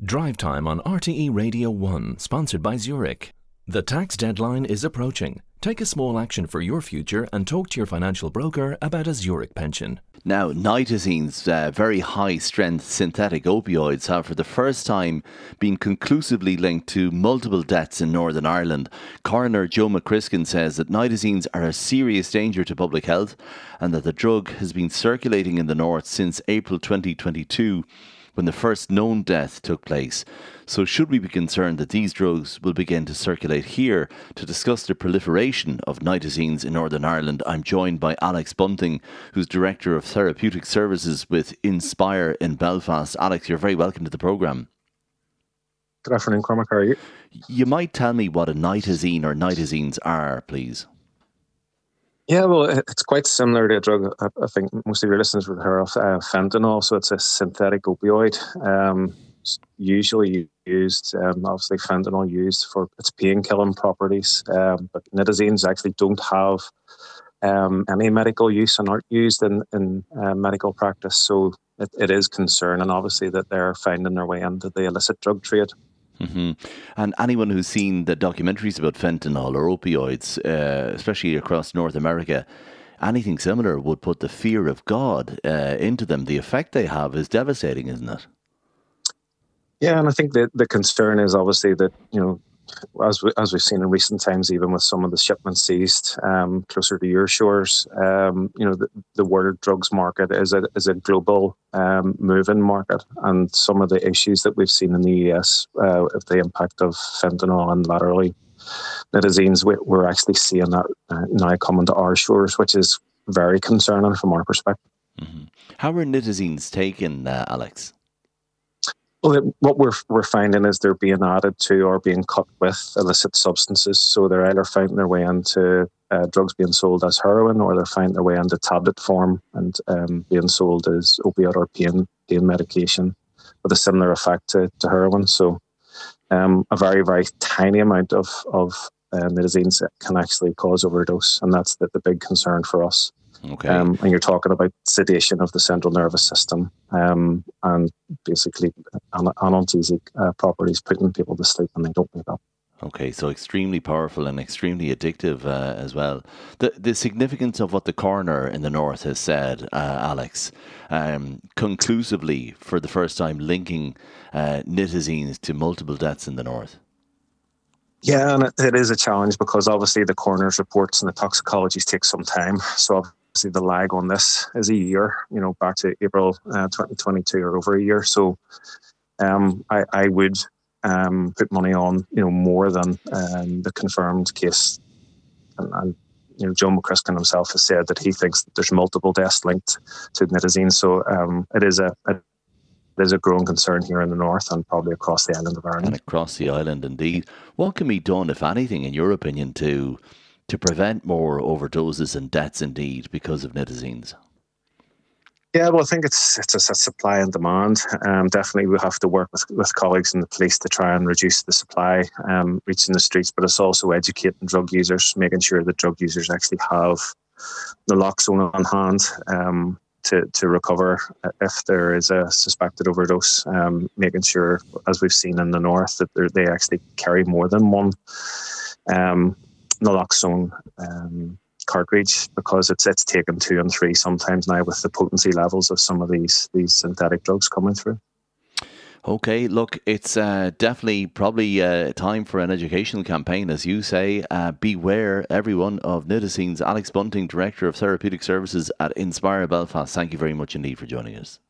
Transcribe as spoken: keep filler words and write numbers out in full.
Drive Time on R T E Radio one, sponsored by Zurich. The tax deadline is approaching. Take a small action for your future and talk to your financial broker about a Zurich pension. Now, nitazenes, uh, very high-strength synthetic opioids, have for the first time been conclusively linked to multiple deaths in Northern Ireland. Coroner Joe McCriskin says that nitazenes are a serious danger to public health and that the drug has been circulating in the north since April twenty twenty-two, when the first known death took place. So should we be concerned that these drugs will begin to circulate here? To discuss the proliferation of nitazenes in Northern Ireland, I'm joined by Alex Bunting, who's Director of Therapeutic Services with Inspire in Belfast. Alex, you're very welcome to the programme. Good afternoon, Cormac. How are you? You might tell me what a nitazene or nitazenes are, please. Yeah, well, it's quite similar to a drug I I think most of your listeners would have heard of, uh, fentanyl. So it's a synthetic opioid, um, it's usually used, um, obviously fentanyl used for its pain-killing properties, um, but nitazenes actually don't have um, any medical use and aren't used in, in uh, medical practice. So it, it is concerning, obviously, that they're finding their way into the illicit drug trade. Mm-hmm. And anyone who's seen the documentaries about fentanyl or opioids, uh, especially across North America, anything similar would put the fear of God uh, into them. The effect they have is devastating, isn't it? Yeah, and I think that the concern is obviously that, you know, as we, as we've seen in recent times, even with some of the shipments seized um, closer to your shores, um, you know, the, the world drugs market is a is a global um, moving market, and some of the issues that we've seen in the U S uh, with the impact of fentanyl and laterally nitazenes, we, we're actually seeing that uh, now coming to our shores, which is very concerning from our perspective. Mm-hmm. How are nitazenes taken, uh, Alex? Well, what we're we're finding is they're being added to or being cut with illicit substances. So they're either finding their way into uh, drugs being sold as heroin, or they're finding their way into tablet form and um, being sold as opioid or pain pain medication with a similar effect to, to heroin. So um, a very very tiny amount of of uh, nitazenes can actually cause overdose, and that's the, the big concern for us. Okay. Um, and you're talking about sedation of the central nervous system um, and basically an- analgesic uh, properties, putting people to sleep when they don't wake up. Okay, so extremely powerful and extremely addictive uh, as well. The the significance of what the coroner in the north has said, uh, Alex, um, conclusively for the first time linking uh, nitazenes to multiple deaths in the north. Yeah, and it, it is a challenge because obviously the coroner's reports and the toxicologies take some time. So obviously the lag on this is a year, you know, back to April uh, twenty twenty-two or over a year. So um, I, I would um, put money on, you know, more than um, the confirmed case. And, and you know, Joe McCriskin himself has said that he thinks that there's multiple deaths linked to nitazenes. So um, it is a, a There's a growing concern here in the north and probably across the island of Ireland. And across the island, indeed. What can be done, if anything, in your opinion, to to prevent more overdoses and deaths, indeed, because of nitazenes? Yeah, well, I think it's it's a supply and demand. Um, definitely, we have to work with, with colleagues in the police to try and reduce the supply um, reaching the streets, but it's also educating drug users, making sure that drug users actually have naloxone on hand um, to, to recover if there is a suspected overdose, um, making sure, as we've seen in the north, that they actually carry more than one um, naloxone um, cartridge, because it's it's taken two and three sometimes now with the potency levels of some of these these synthetic drugs coming through. Okay, look, it's uh, definitely probably uh, time for an educational campaign, as you say. Uh, beware, everyone, of nitazenes. Alex Bunting, Director of Therapeutic Services at Inspire Belfast, thank you very much indeed for joining us.